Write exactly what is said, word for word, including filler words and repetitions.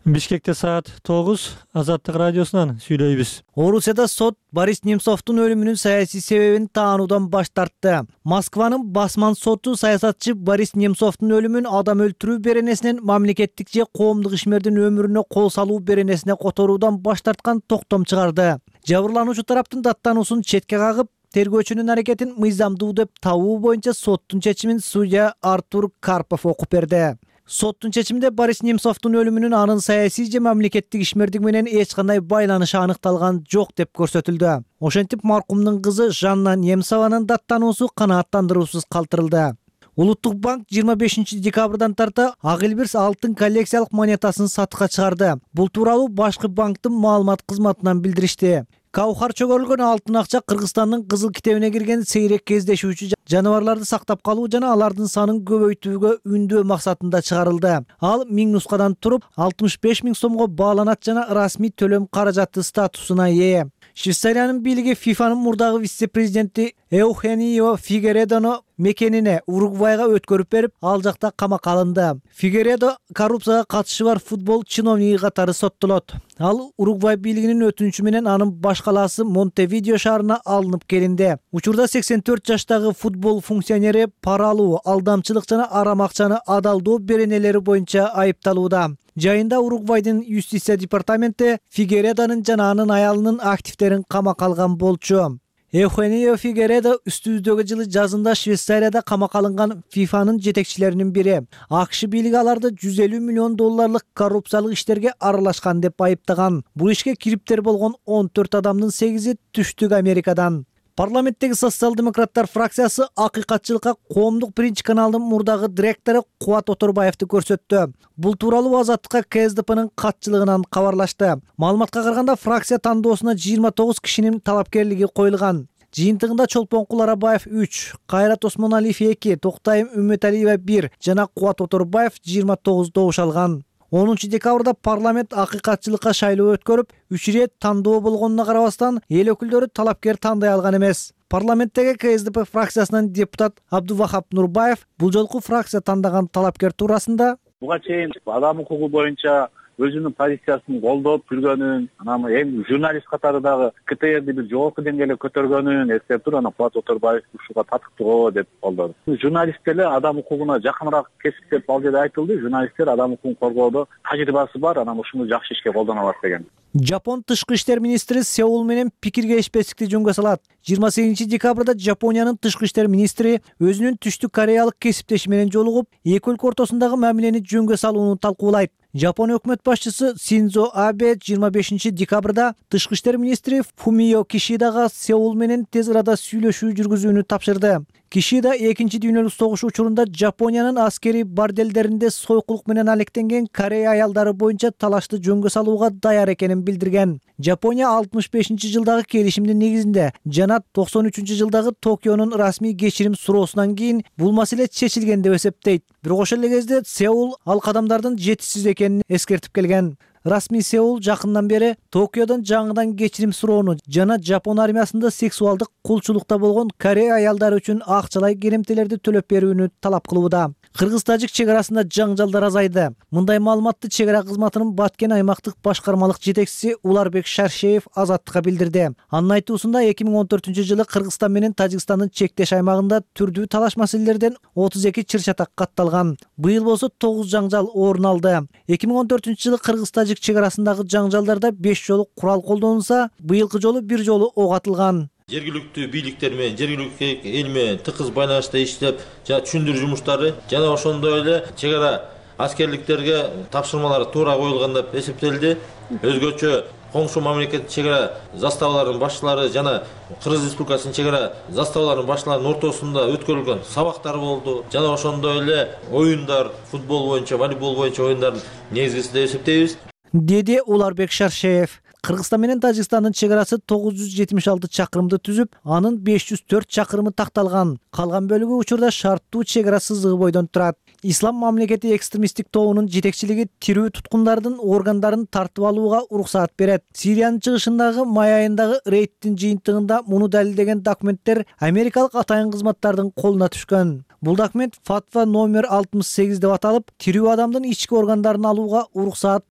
Бишкекте саат тогуз Азаттык радиосунан сүйлөйбүз. Орусияда сот Борис Немцовдун өлүмүнүн саясий себебин таануудан баш тартты. Москванын басман соту саясатчы Борис Немцовдун өлүмүн адам өлтүрүү беренесинен мамлекеттик же коомдук ишмердин өмүрүнө кол салуу беренесине которуудан баш тарткан токтом чыгарды. Жабырлануучу тараптын даттануусун четке кагып, тергөөчүнүн аракетин мыйзамдуу деп табуу боюнча соттун чечимин судья Артур Карпов окуп берди. Соттун чечиминде Борис Немцовдун өлүмүнүн анын саясий же мамлекеттик ишмердик менен эч кандай байланышы аныкталган жок деп көрсөтүлдү. Ошентип маркумдун кызы Жанна Немцованын даттануусу канааттандыруусуз калтырылды. Улуттук банк жыйырма бешинчи декабрдан тарта ак элбирс алтын коллекциялык монетасын сатыкка чыгарды. Бул тууралуу башкы банктын маалымат кызматынан билдиришти. Каухар чөгөрүлгөн алтын акча Кыргызстандын кызыл китебине кирген сейрек кездешүүчү жаныбарларды сактап калуу жана алардын санын көбөйтүүгө үндөө максатында чыгарылды. Ал миң нускадан туруп алтымыш беш миң сомго бааланат жана расмий төлөм каражаты статусуна ээ. Швейцариянын бийлиги ФИФАнын мурдагы вице-президенти Эухенио Фигередону мекенине Уругвайга өткөрүп берип, ал жакта камакка алынды. Фигередо коррупцияга катышы бар футбол чиновниги катары соттолот. Ал Уругвай бийлигинин өтүнүчү менен анын баш калаасы Монтевидео шаарына алынып келинди. Учурда сексен төрт жаштагы футбол функционери пара алуу, алдамчылык жана арам акчаны адалдоо беренелери боюнча айыпталууда. Жайында Уругвайдын юстиция департаменти Фигередонун жана анын аялынын активтерин камакка алган болчу. Эухенио Фигередо үстүбүздөгү жылы жазында Швейцарияда камакка алынган ФИФАнын жетекчилеринин бири. АКШ бийлиги аларды жүз элүү миллион долларлык коррупциялык иштерге аралашкан деп айыптаган. Бул ишке кириптер болгон он төрт адамдын сегизи Түштүк Америкадан. Парламенттеги социал-демократтар фракциясы акыйкатчылыкка коомдук биринчи каналдын мурдагы директору Кубат Оторбаевди көрсөттү. Бул тууралуу Азаттыкка КСДПнын катчылыгынан кабарлашты. Маалыматка караганда фракция тандоосуна жыйырма тогуз кишинин талапкерлиги коюлган. Жыйынтыгында Чолпонкул Арабаев үч, Кайрат Осмоналиев эки, Токтайым Үмөталиева бир жана Кубат Оторбаев жыйырма тогуз добуш алган. онунчу декабрда парламент акыйкатчылыкка шайлоо өткөрүп, үч ирет тандоо болгонуна карабастан, эл өкүлдөрү талапкер тандай алган эмес. Парламенттеги КСДП фракциясынын депутат Абдувахап Нурбаев бул жолку фракция тандаган талапкер туурасында буга чейин адам укугу боюнча өзүнүн позициясын колдоп жүргөнүн, анан эми журналист катары дагы КТРди бир жогорку деңгээлге көтөргөнүн эстеп туруп, анан Кубат Оторбаев ушуга татыктуу деп колдоду. Журналисттер эле адам укугуна жакыныраак кесип деп ал жерде айтылды. Журналисттер адам укугун коргоодо тажрыйбасы бар, анан ушуну жакшы ишке колдоно алат деген. Жапон тышкы иштер министри Сеул менен пикир келишпестикти жөнгө салат. жыйырма сегизинчи декабрда Жапониянын тышкы иштер министри өзүнүн Түштүк Кореялык кесиптеши менен жолугуп, эки өлкө ортосундагы мамилени жөнгө салууну талкуулайт. Жапон өкмөт башчысы Синдзо Абе жыйырма бешинчи декабрда тышкы иштер министри Фумио Кишидага Сеул менен тез арада сүйлөшүү жүргүзүүнү тапшырды. Кишида экинчи дүйнөлүк согуш учурунда Жапониянын аскери борделдеринде сойкулук менен алектенген Корея аялдары боюнча талашты жөнгө салууга даяр экенин билдирген. Жапония алтымыш бешинчи жылдагы келишимдин негизинде жана токсон үчүнчү жылдагы Токионун расмий кечирим суроосунан кийин бул маселе чечилген деп эсептейт. Бирок ошол эле кезде Сеул ал кадамдардын жетишсиз экенин эскертип келген. Расмий Сеул жакындан бери Токиодон жаңыдан кечирим суроону жана Жапон армиясында сексуалдык кулчулукта болгон Корея аялдары үчүн акчалай керемтелерди төлөп берүүнү талап кылууда. Кыргыз-тажик чек арасында жаңжалдар азайды. Мындай маалыматты чек ара кызматынын Баткен аймактык башкармалык жетекчиси Уларбек Шаршеев Азаттыкка билдирди. Анын айтуусунда эки миң он төртүнчү жылы Кыргызстан менен Тажикстандын чектеш аймагында түрдүү талаш маселелерден отуз эки чыр-чатак катталган. Быйыл болсо тогуз жаңжал орун алды. эки миң он төртүнчү жылы Кыргыз-тажик чек арасындагы жаңжалдарда беш жолу курал колдонулса, быйылкы жолу бир жолу ок атылган. Жергиликтүү бийликтер менен, жергиликтүү эл менен тыкыз байланышта иштеп, жана түшүндүрүү жумуштары жана ошондой эле чек ара аскерликтерге тапшырмалар туура коюлган деп эсептелди. Өзгөчө коңшу мамлекет чек ара заставаларынын башчылары жана Кыргыз Республикасынын чек ара заставаларынын башчыларынын ортосунда өткөрүлгөн сабактар болду. Жана ошондой эле оюндар, футбол боюнча, волейбол боюнча оюндардын негизгиси деп эсептейбиз, деди Уларбек Шаршеев. Кыргызстан менен Тажикстандын чек арасы тогуз жүз жетимиш алты чакырымды түзүп, анын беш жүз төрт чакырымы такталган. Калган бөлүгү учурда шарттуу чек ара сызыгы бойдон турат. Ислам мамлекети экстремисттик тобунун жетекчилиги тирүү туткундардын органдарын тартып алууга уруксаат берет. Сириянын чыгышындагы май айындагы рейдтин жыйынтыгында муну далилдеген документтер америкалык атайын кызматтардын колуна түшкөн. Бул документ фатва номер алтымыш сегиз деп аталып, тирүү адамдын ички органдарын алууга уруксаат